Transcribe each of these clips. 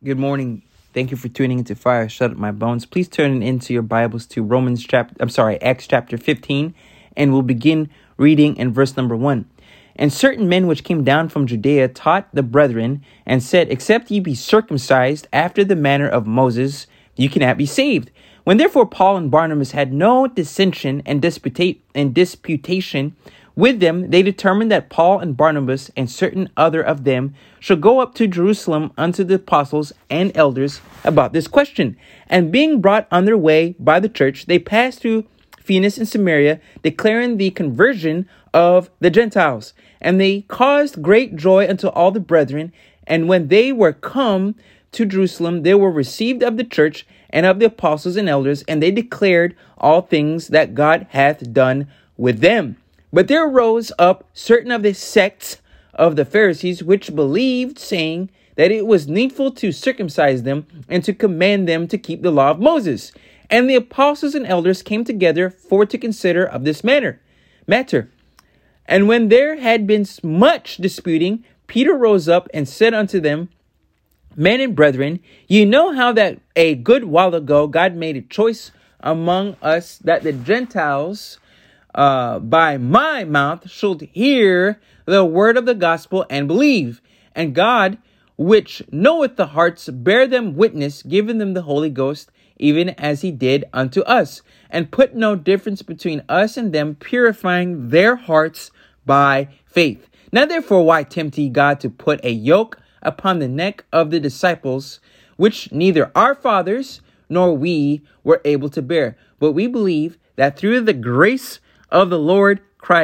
Good morning. Thank you for tuning into Fire Shut Up My Bones. Please turn into your Bibles to Acts chapter 15, and we'll begin reading in verse number 1. And certain men which came down from Judea taught the brethren, and said, Except ye be circumcised after the manner of Moses, you cannot be saved. When therefore Paul and Barnabas had no dissension and disputation with them, they determined that Paul and Barnabas and certain other of them should go up to Jerusalem unto the apostles and elders about this question. And being brought on their way by the church, they passed through Phoenix and Samaria, declaring the conversion of the Gentiles. And they caused great joy unto all the brethren. And when they were come to Jerusalem, they were received of the church and of the apostles and elders, and they declared all things that God hath done with them. But there arose up certain of the sects of the Pharisees, which believed, saying that it was needful to circumcise them and to command them to keep the law of Moses. And the apostles and elders came together for to consider of this matter. And when there had been much disputing, Peter rose up and said unto them, Men and brethren, ye know how that a good while ago God made a choice among us that the Gentiles by my mouth should hear the word of the gospel and believe. And God, which knoweth the hearts, bear them witness, giving them the Holy Ghost, even as he did unto us, and put no difference between us and them, purifying their hearts by faith. Now therefore, why tempt ye God to put a yoke upon the neck of the disciples, which neither our fathers nor we were able to bear? But we believe that through the grace of the Lord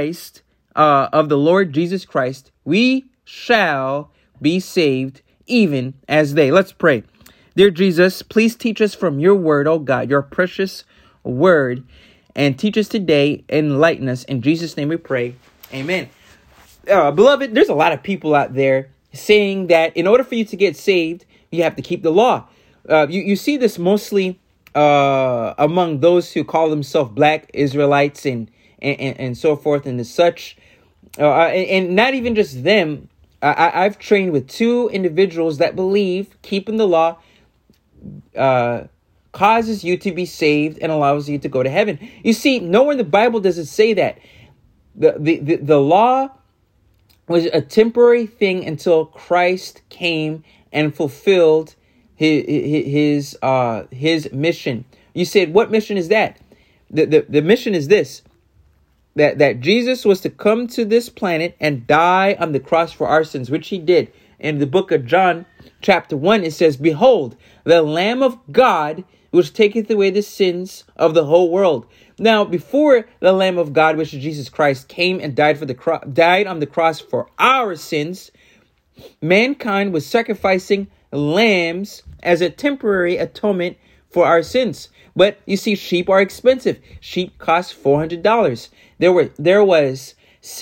Jesus Christ, we shall be saved, even as they. Let's pray. Dear Jesus, please teach us from your word, oh God, your precious word, and teach us today, enlighten us. In Jesus' name we pray. Amen. Beloved, there's a lot of people out there saying that in order for you to get saved, you have to keep the law. You see this mostly among those who call themselves Black Israelites and so forth and such. And not even just them. I've trained with two individuals that believe keeping the law causes you to be saved and allows you to go to heaven. You see, nowhere in the Bible does it say that. The law was a temporary thing until Christ came and fulfilled his mission. You said, what mission is that? The mission is this. That Jesus was to come to this planet and die on the cross for our sins, which he did. In the book of John, chapter 1, it says, Behold, the Lamb of God, which taketh away the sins of the whole world. Now, before the Lamb of God, which is Jesus Christ, came and died on the cross for our sins, mankind was sacrificing lambs as a temporary atonement for our sins. But you see, sheep are expensive. Sheep cost $400. There was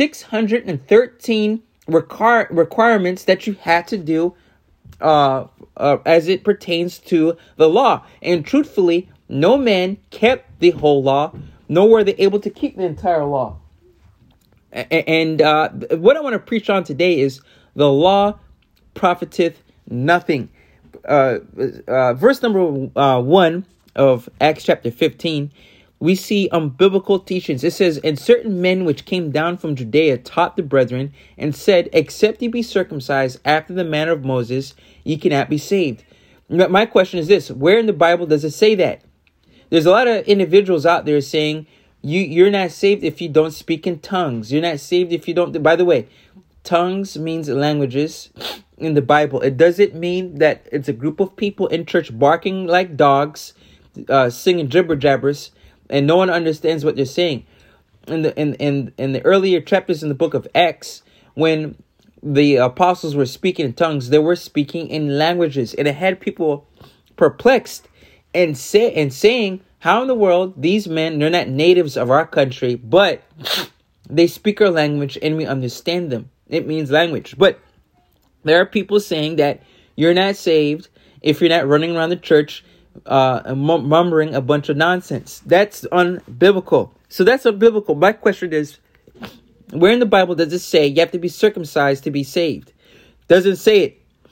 613 requirements that you had to do as it pertains to the law. And truthfully, no man kept the whole law, nor were they able to keep the entire law. And what I want to preach on today is the law profiteth nothing. Verse number 1 of Acts chapter 15, we see biblical teachings. It says, And certain men which came down from Judea taught the brethren, and said, Except ye be circumcised after the manner of Moses, ye cannot be saved. My question is this: where in the Bible does it say that? There's a lot of individuals out there saying, you're not saved if you don't speak in tongues. You're not saved if you don't. By the way, tongues means languages in the Bible. It doesn't mean that it's a group of people in church barking like dogs, singing jibber jabbers, and no one understands what they're saying. In the earlier chapters in the book of Acts, when the apostles were speaking in tongues, they were speaking in languages, and it had people perplexed and saying, how in the world these men, they're not natives of our country, but they speak our language and we understand them. It means language. But there are people saying that you're not saved if you're not running around the church murmuring a bunch of nonsense. That's unbiblical. So that's unbiblical. My question is, where in the Bible does it say you have to be circumcised to be saved? Doesn't say it.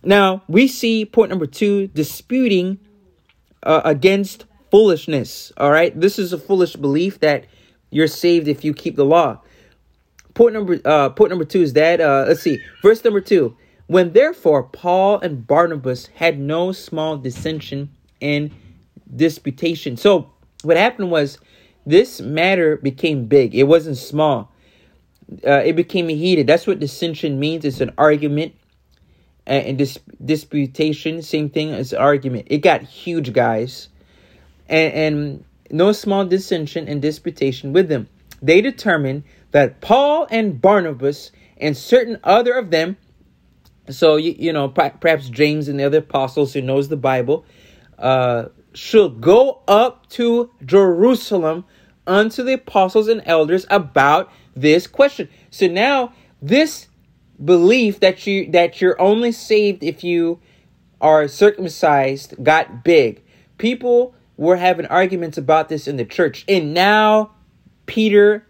Now, we see point number 2, disputing against foolishness. All right. This is a foolish belief that you're saved if you keep the law. Point number 2 is that, let's see, verse number 2. When therefore Paul and Barnabas had no small dissension and disputation. So what happened was this matter became big. It wasn't small. It became heated. That's what dissension means. It's an argument. And disputation, same thing as argument. It got huge, guys. And no small dissension and disputation with them. They determined that Paul and Barnabas and certain other of them, so, perhaps James and the other apostles who knows the Bible, should go up to Jerusalem unto the apostles and elders about this question. So now this belief that you're only saved if you are circumcised got big. People were having arguments about this in the church. And now Paul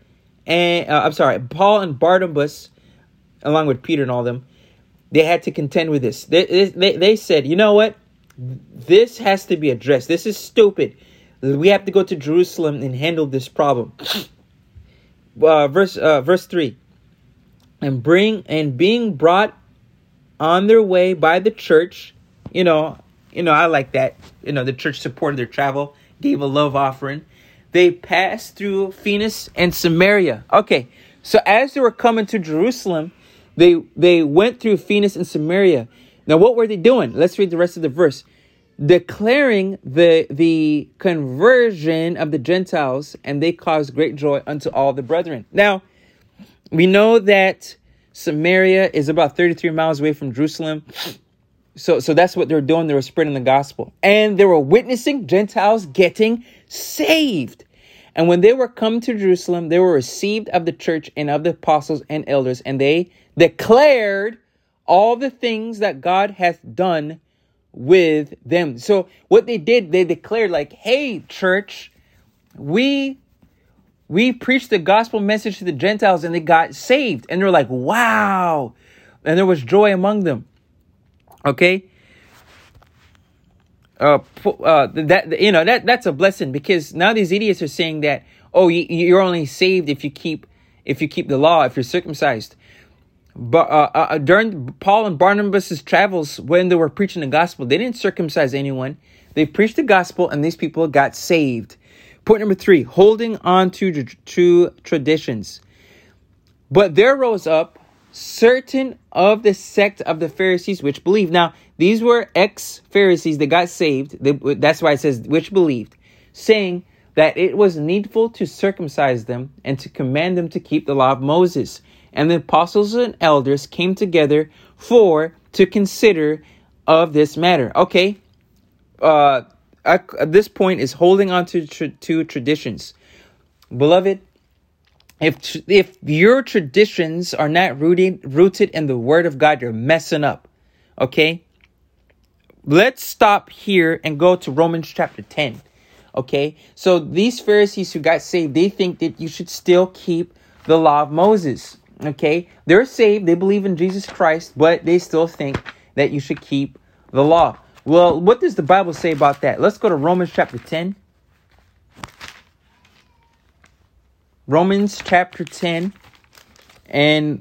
and Barnabas, along with Peter and all them, they had to contend with this. They said, you know what? This has to be addressed. This is stupid. We have to go to Jerusalem and handle this problem. Verse 3. And being brought on their way by the church, I like that. The church supported their travel, gave a love offering. They passed through Phoenix and Samaria. Okay, so as they were coming to Jerusalem, they went through Phoenix and Samaria. Now, what were they doing? Let's read the rest of the verse. Declaring the conversion of the Gentiles, and they caused great joy unto all the brethren. Now, we know that Samaria is about 33 miles away from Jerusalem. So that's what they were doing. They were spreading the gospel. And they were witnessing Gentiles getting saved. And when they were come to Jerusalem, they were received of the church and of the apostles and elders. And they declared all the things that God hath done with them. So what they did, they declared like, hey, church, we preached the gospel message to the Gentiles and they got saved. And they're like, wow. And there was joy among them. Okay. That's a blessing, because now these idiots are saying that, oh, you're only saved if you keep the law, if you're circumcised. But during Paul and Barnabas' travels, when they were preaching the gospel, they didn't circumcise anyone. They preached the gospel and these people got saved. Point number 3, holding on to traditions. But there rose up certain of the sect of the Pharisees which believed. Now, these were ex-Pharisees that got saved. That's why it says which believed, saying that it was needful to circumcise them and to command them to keep the law of Moses. And the apostles and elders came together to consider of this matter. Okay. At this point is holding on to traditions. Beloved, if your traditions are not rooted in the word of God, you're messing up. Okay. Let's stop here and go to Romans chapter 10. Okay. So these Pharisees who got saved, they think that you should still keep the law of Moses. Okay. They're saved. They believe in Jesus Christ, but they still think that you should keep the law. Well, what does the Bible say about that? Let's go to Romans chapter 10. Romans chapter 10. And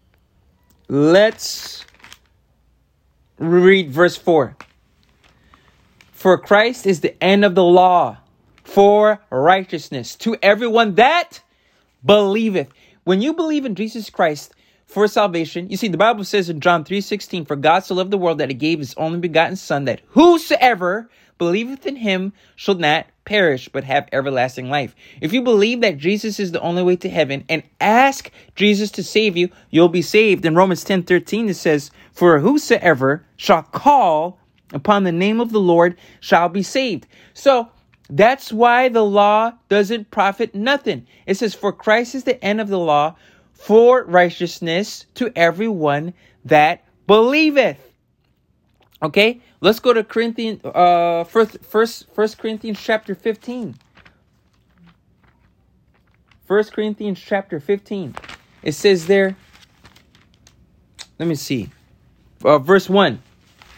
let's read verse 4. For Christ is the end of the law for righteousness to everyone that believeth. When you believe in Jesus Christ for salvation, you see, the Bible says in John 3:16, for God so loved the world that he gave his only begotten Son, that whosoever believeth in him shall not perish, but have everlasting life. If you believe that Jesus is the only way to heaven and ask Jesus to save you, you'll be saved. In Romans 10:13, it says, for whosoever shall call upon the name of the Lord shall be saved. So that's why the law doesn't profit nothing. It says, for Christ is the end of the law for righteousness to everyone that believeth. Okay, let's go to Corinthians, First Corinthians chapter 15. 1 Corinthians chapter 15. It says there, let me see, verse 1.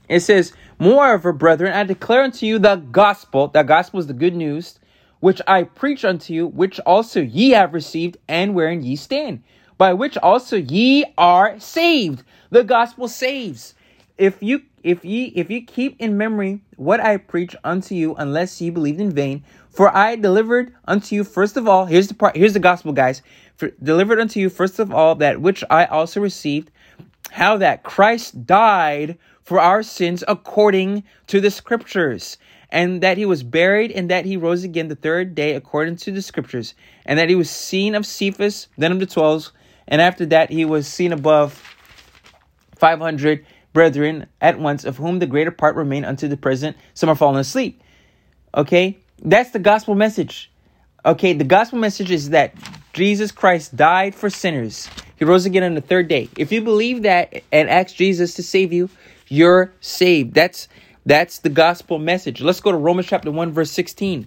It says, moreover, brethren, I declare unto you the gospel. The gospel is the good news, which I preach unto you, which also ye have received, and wherein ye stand, by which also ye are saved. The gospel saves. If you keep in memory what I preach unto you, unless ye believed in vain, for I delivered unto you first of all, here's the gospel, guys. Delivered unto you first of all that which I also received, how that Christ died for our sins according to the scriptures, and that he was buried, and that he rose again the third day according to the scriptures, and that he was seen of Cephas, then of the 12, and after that he was seen above 500 brethren at once, of whom the greater part remain unto the present. Some are fallen asleep. Okay, that's the gospel message. Okay, the gospel message is that Jesus Christ died for sinners. He rose again on the third day. If you believe that and ask Jesus to save you, you're saved. That's the gospel message. Let's go to Romans chapter 1, verse 16.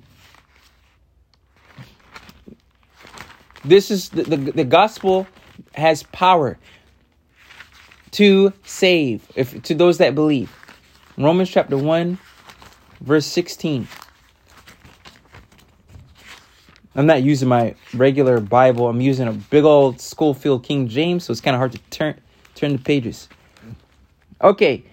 This is the gospel has power to save, to those that believe. Romans chapter 1, verse 16. I'm not using my regular Bible. I'm using a big old Schofield King James, so it's kind of hard to turn the pages. Okay.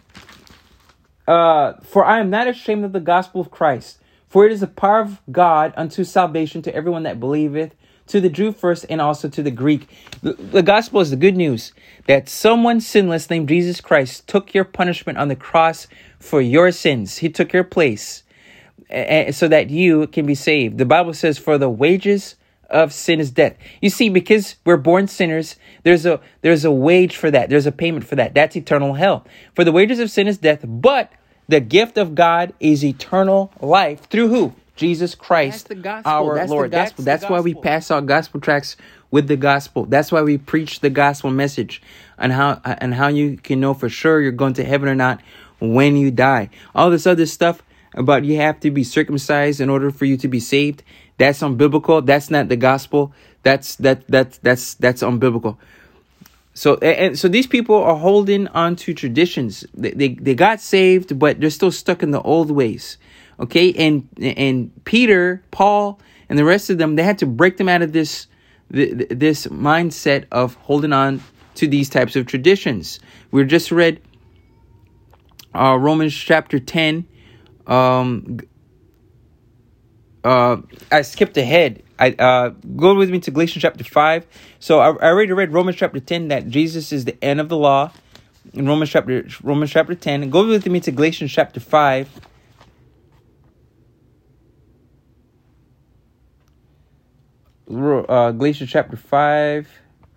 For I am not ashamed of the gospel of Christ, for it is the power of God unto salvation to everyone that believeth, to the Jew first, and also to the Greek. The gospel is the good news that someone sinless named Jesus Christ took your punishment on the cross for your sins. He took your place, so that you can be saved. The Bible says, for the wages of sin is death. You see, because we're born sinners, there's a wage for that. There's a payment for that. That's eternal hell. For the wages of sin is death, but the gift of God is eternal life through who? Jesus Christ, that's the gospel. Our Lord. That's why we pass out gospel tracts with the gospel. That's why we preach the gospel message and how you can know for sure you're going to heaven or not when you die. All this other stuff about you have to be circumcised in order for you to be saved, that's unbiblical. That's not the gospel. That's unbiblical. So these people are holding on to traditions. They got saved, but they're still stuck in the old ways. Okay, and Peter, Paul, and the rest of them, they had to break them out of this mindset of holding on to these types of traditions. We just read Romans chapter 10. I skipped ahead. Go with me to Galatians chapter 5. So I already read Romans chapter 10 that Jesus is the end of the law. In Romans chapter 10. Go with me to Galatians chapter 5. Galatians chapter 5.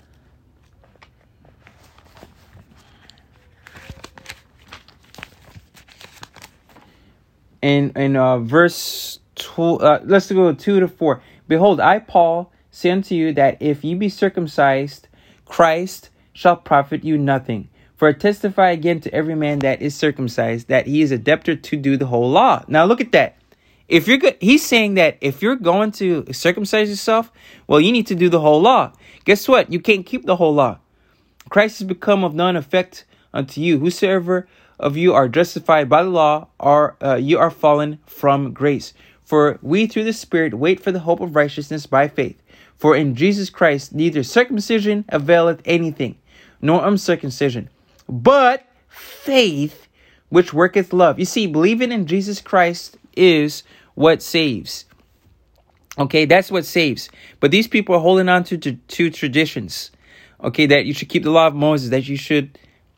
And verse 2, let's go 2 to 4. Behold, I, Paul, say unto you that if ye be circumcised, Christ shall profit you nothing. For I testify again to every man that is circumcised, that he is a debtor to do the whole law. Now look at that. If you're good, he's saying that if you're going to circumcise yourself, well, you need to do the whole law. Guess what? You can't keep the whole law. Christ has become of none effect unto you. Whosoever of you are justified by the law, you are fallen from grace. For we through the Spirit wait for the hope of righteousness by faith. For in Jesus Christ neither circumcision availeth anything, nor uncircumcision, but faith which worketh love. You see, believing in Jesus Christ is what saves. Okay, that's what saves. But these people are holding on to traditions. Okay, that you should keep the law of Moses, that you should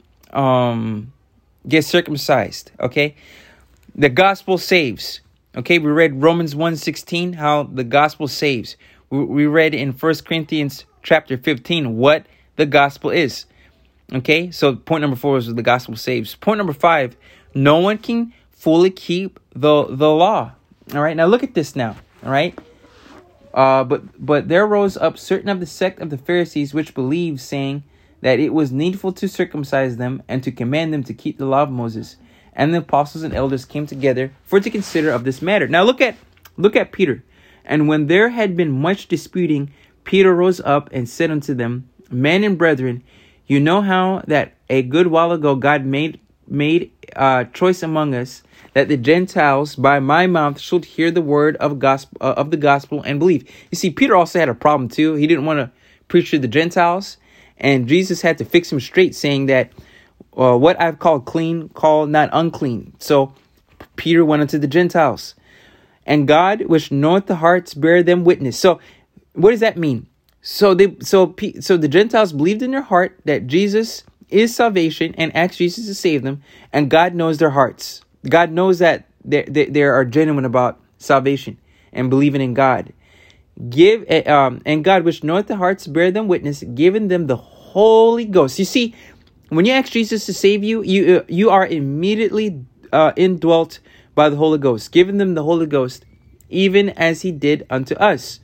get circumcised. Okay, the gospel saves. Okay, we read Romans 1:16, how the gospel saves. We read in 1 Corinthians chapter 15 what the gospel is. Okay, so point number 4 is the gospel saves. Point number 5, no one can fully keep the law. All right, now look at this now. All right, but there rose up certain of the sect of the Pharisees which believed, saying that it was needful to circumcise them and to command them to keep the law of Moses. And the apostles and elders came together for to consider of this matter. Now look at Peter. And when there had been much disputing, Peter rose up and said unto them, Men and brethren, you know how that a good while ago God made made choice among us, that the Gentiles by my mouth should hear the word of the gospel and believe. You see, Peter also had a problem too. He didn't want to preach to the Gentiles, and Jesus had to fix him straight, saying that what I've called clean, call not unclean. So Peter went unto the Gentiles, and God, which knoweth the hearts, bear them witness. So what does that mean? So the Gentiles believed in their heart that Jesus is salvation and asked Jesus to save them, and God knows their hearts. God knows that they are genuine about salvation and believing in God. And God, which knoweth the hearts, bear them witness, giving them the Holy Ghost. You see, when you ask Jesus to save you, you are immediately indwelt by the Holy Ghost, giving them the Holy Ghost, even as He did unto us.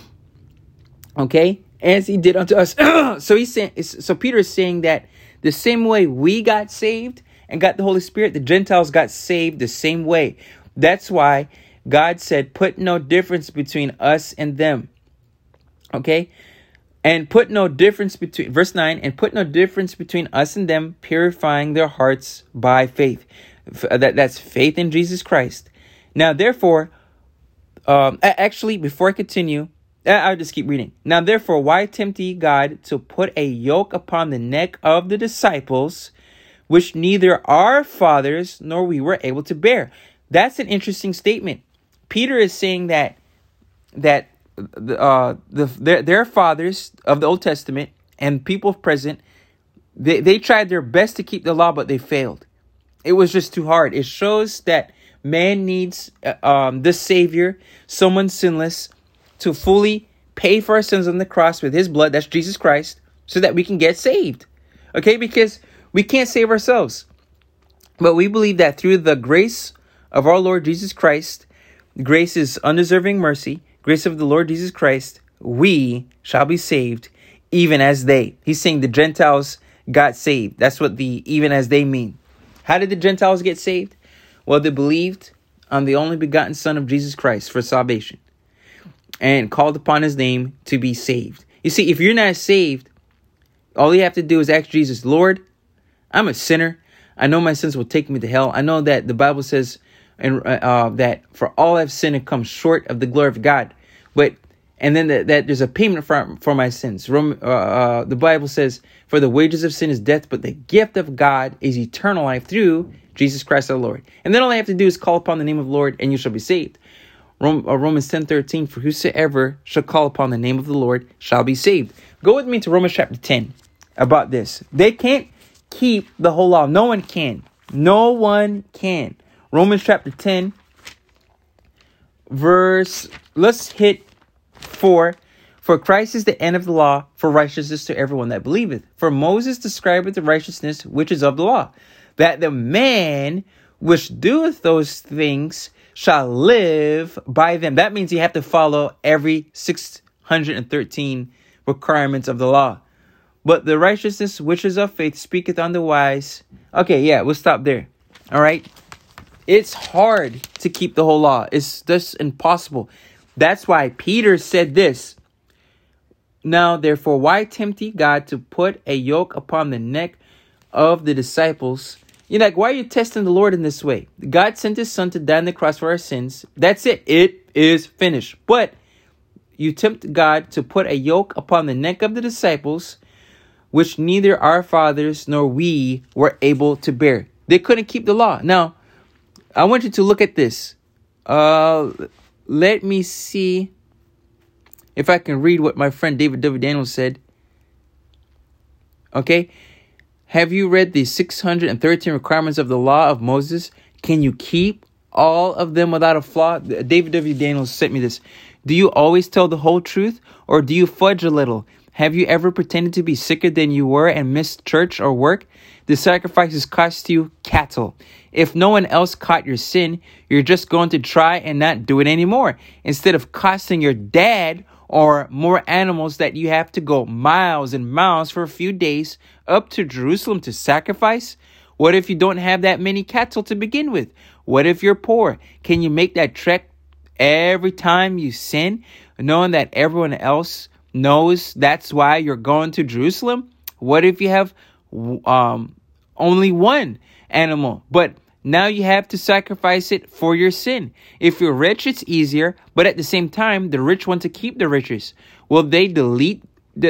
Okay, as He did unto us. So Peter is saying that the same way we got saved and got the Holy Spirit, the Gentiles got saved the same way. That's why God said, put no difference between us and them. Okay? And put no difference between, verse 9, and put no difference between us and them, purifying their hearts by faith. That's faith in Jesus Christ. Now, therefore, actually, before I continue, I'll just keep reading. Now, therefore, why tempt ye God to put a yoke upon the neck of the disciples, which neither our fathers nor we were able to bear? That's an interesting statement. Peter is saying that their fathers of the Old Testament and people present, they tried their best to keep the law, but they failed. It was just too hard. It shows that man needs the Savior, someone sinless, to fully pay for our sins on the cross with His blood. That's Jesus Christ, so that we can get saved. Okay, because we can't save ourselves. But we believe that through the grace of our Lord Jesus Christ, grace is undeserving mercy, grace of the Lord Jesus Christ, we shall be saved, even as they. He's saying the Gentiles got saved. That's what the even as they mean. How did the Gentiles get saved? Well, they believed on the only begotten Son of Jesus Christ for salvation and called upon His name to be saved. You see, if you're not saved, all you have to do is ask Jesus, Lord, I'm a sinner. I know my sins will take me to hell. I know that the Bible says that for all I've sinned and come short of the glory of God. And then that there's a payment for my sins. The Bible says, for the wages of sin is death, but the gift of God is eternal life through Jesus Christ our Lord. And then all I have to do is call upon the name of the Lord, and you shall be saved. Romans 10:13, for whosoever shall call upon the name of the Lord shall be saved. Go with me to Romans chapter 10 about this. They can't keep the whole law. No one can. No one can. Romans chapter 10, let's hit 4. For Christ is the end of the law for righteousness to everyone that believeth. For Moses describeth the righteousness which is of the law, that the man which doeth those things shall live by them. That means you have to follow every 613 requirements of the law. But the righteousness which is of faith speaketh on the wise. Okay, yeah, we'll stop there. All right. It's hard to keep the whole law. It's just impossible. That's why Peter said this. Now, therefore, why tempt ye God to put a yoke upon the neck of the disciples? You're like, why are you testing the Lord in this way? God sent His Son to die on the cross for our sins. That's it. It is finished. But you tempt God to put a yoke upon the neck of the disciples, which neither our fathers nor we were able to bear. They couldn't keep the law. Now, I want you to look at this. Let me see if I can read what my friend David W. Daniels said. Okay. Have you read the 613 requirements of the law of Moses? Can you keep all of them without a flaw? David W. Daniels sent me this. Do you always tell the whole truth, or do you fudge a little? Have you ever pretended to be sicker than you were and missed church or work? The sacrifices cost you cattle. If no one else caught your sin, you're just going to try and not do it anymore. Instead of costing your dad or more animals that you have to go miles and miles for a few days up to Jerusalem to sacrifice? What if you don't have that many cattle to begin with? What if you're poor? Can you make that trek every time you sin, knowing that everyone else knows that's why you're going to Jerusalem? What if you have only one animal. But now you have to sacrifice it for your sin. If you're rich, it's easier. But at the same time, the rich want to keep the riches. Will they deplete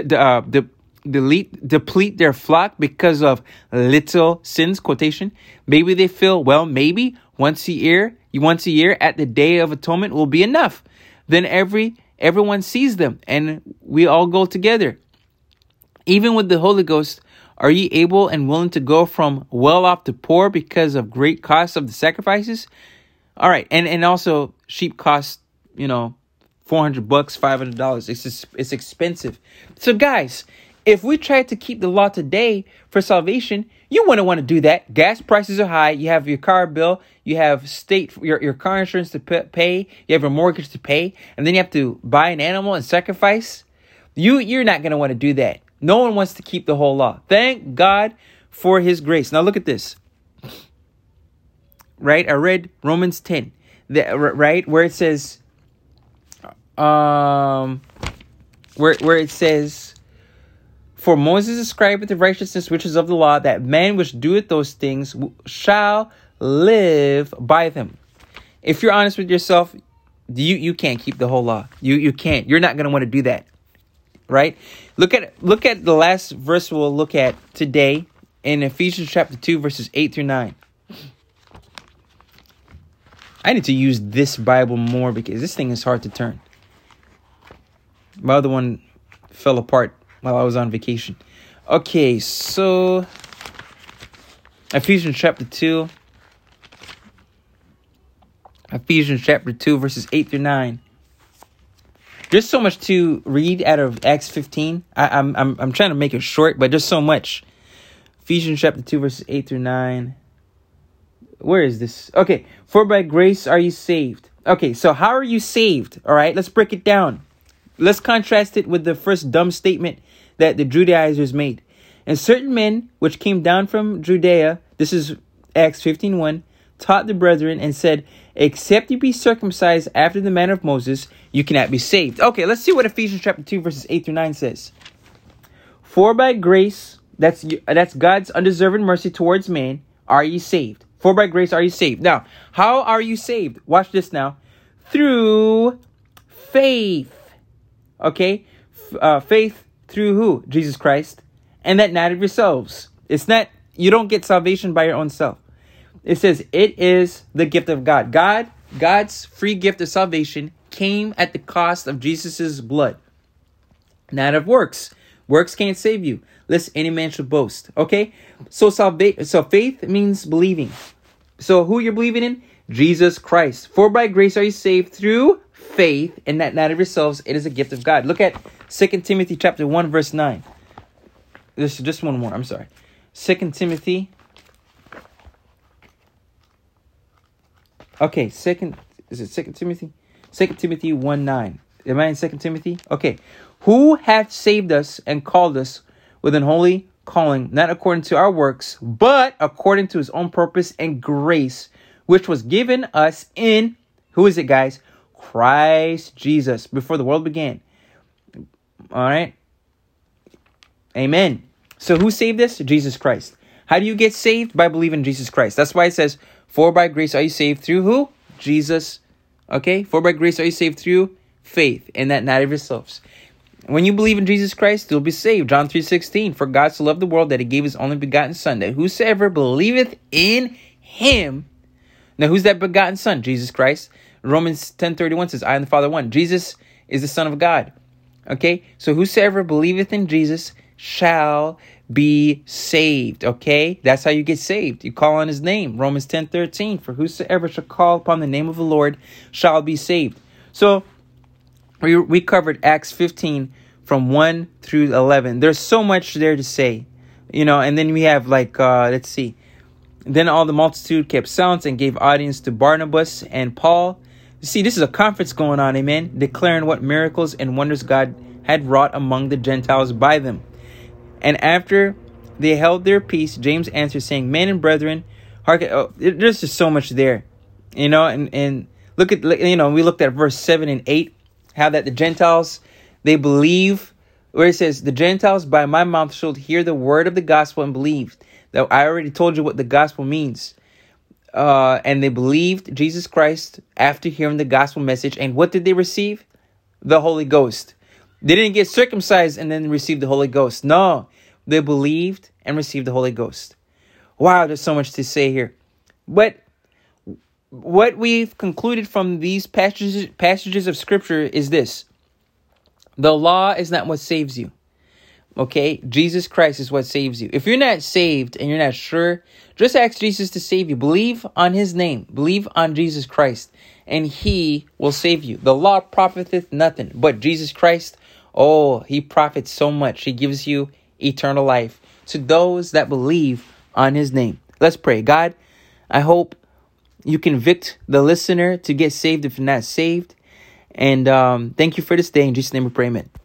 their flock because of little sins? Quotation. Maybe they feel, well, maybe once a year at the Day of Atonement will be enough. Then everyone sees them and we all go together. Even with the Holy Ghost, are you able and willing to go from well off to poor because of great costs of the sacrifices? All right. And also sheep cost, $400, $500. It's expensive. So guys, if we try to keep the law today for salvation, you wouldn't want to do that. Gas prices are high. You have your car bill. You have your car insurance to pay. You have your mortgage to pay. And then you have to buy an animal and sacrifice. You're not going to want to do that. No one wants to keep the whole law. Thank God for his grace. Now look at this. Right? I read Romans 10. Right? Where it says, where it says, for Moses ascribed the righteousness which is of the law, that man which doeth those things shall live by them. If you're honest with yourself, you can't keep the whole law. You can't. You're not going to want to do that. Right? Look at the last verse we'll look at today in Ephesians chapter 2, verses 8 through 9. I need to use this Bible more because this thing is hard to turn. My other one fell apart while I was on vacation. Okay, so Ephesians chapter 2. Ephesians chapter 2, verses 8 through 9. There's so much to read out of Acts 15. I'm trying to make it short, but there's so much. Ephesians chapter 2, verses 8 through 9. Where is this? Okay. For by grace are you saved. Okay, so how are you saved? All right, let's break it down. Let's contrast it with the first dumb statement that the Judaizers made. And certain men which came down from Judea, this is Acts 15:1, taught the brethren and said, except you be circumcised after the manner of Moses, you cannot be saved. Okay, let's see what Ephesians chapter 2, verses 8 through 9 says. For by grace, that's God's undeserved mercy towards man, are ye saved. For by grace are you saved. Now, how are you saved? Watch this now. Through faith. Okay? Faith through who? Jesus Christ. And that not of yourselves. It's not, you don't get salvation by your own self. It says it is the gift of God. God's free gift of salvation came at the cost of Jesus's blood. Not of works. Works can't save you, lest any man should boast. Okay? So faith means believing. So who you're believing in? Jesus Christ. For by grace are you saved through faith, and that not of yourselves. It is a gift of God. Look at 2 Timothy chapter 1, verse 9. This is just one more. I'm sorry. 2 Timothy. Okay, is it 2 Timothy? 2 Timothy 1:9. Am I in 2 Timothy? Okay. Who hath saved us and called us with an holy calling, not according to our works, but according to his own purpose and grace, which was given us in, who is it, guys? Christ Jesus, before the world began. All right. Amen. So who saved us? Jesus Christ. How do you get saved? By believing in Jesus Christ. That's why it says, for by grace are you saved through who? Jesus. Okay. For by grace are you saved through faith, and that not of yourselves. When you believe in Jesus Christ, you'll be saved. John 3:16. For God so loved the world that he gave his only begotten Son, that whosoever believeth in him. Now, who's that begotten Son? Jesus Christ. Romans 10:31 says, I and the Father one. Jesus is the Son of God. Okay. So whosoever believeth in Jesus shall be saved. Okay. That's how you get saved. You call on his name. Romans 10:13. For whosoever shall call upon the name of the Lord shall be saved. So we covered Acts 15 from 1 through 11. There's so much there to say, and then we have let's see. Then all the multitude kept silence and gave audience to Barnabas and Paul. You see, this is a conference going on, amen, declaring what miracles and wonders God had wrought among the Gentiles by them. And after they held their peace, James answered, saying, men and brethren, hearken. Oh, there's just so much there, and look at, we looked at verse 7 and 8, how that the Gentiles, they believe, where it says, the Gentiles by my mouth shall hear the word of the gospel and believe. That I already told you what the gospel means. And they believed Jesus Christ after hearing the gospel message. And what did they receive? The Holy Ghost. They didn't get circumcised and then receive the Holy Ghost. No, they believed and received the Holy Ghost. Wow, there's so much to say here. But what we've concluded from these passages of Scripture is this. The law is not what saves you. Okay, Jesus Christ is what saves you. If you're not saved and you're not sure, just ask Jesus to save you. Believe on his name. Believe on Jesus Christ, and he will save you. The law profiteth nothing, but Jesus Christ, oh, he profits so much. He gives you eternal life to those that believe on his name. Let's pray. God, I hope you convict the listener to get saved if you're not saved. And thank you for this day. In Jesus' name we pray, amen.